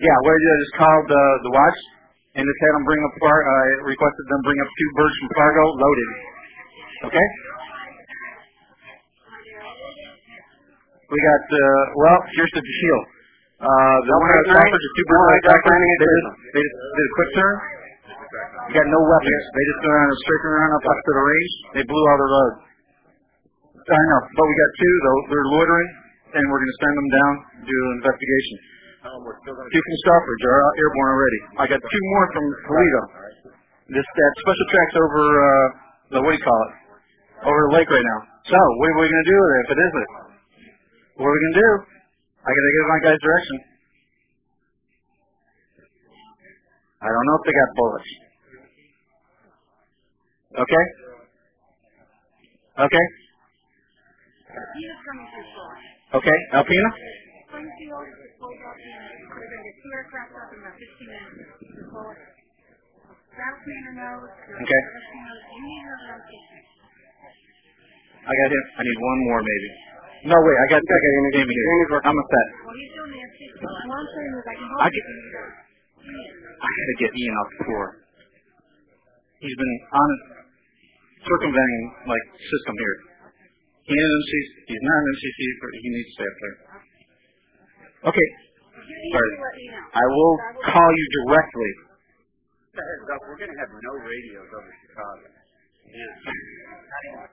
Yeah, what I did, I just called the watch and just had them bring up requested them bring up 2 birds from Fargo loaded. Okay? We got, here's the deal. The one that offered just 2 birds they just did a quick turn. You got no weapons. They just went on a straight around up to the range. They blew all their load. I know, but we got 2 though. They're loitering, and we're going to send them down to do an investigation. 2 from Stockbridge are airborne already. I got 2 more from Toledo. That special track's over over the lake right now. So what are we going to do with it if it isn't? What are we going to do? I got to give my guys direction. I don't know if they got bullets. Okay? Okay? Okay, Alpina? Springfield, Philadelphia, we're going to get 2 aircraft up in about 15 minutes. Battle commander knows. Okay. I got him. I need 1 more maybe. No, wait, I got Amy here. I'm upset. Well, he's doing Nancy. What I'm saying is I can help you. I had to get Ian off the floor. He's been on circumventing system here. He's not an MCC, but he needs to stay up there. Okay. Sorry. I will call you directly. We're going to have no radios over Chicago. Yeah.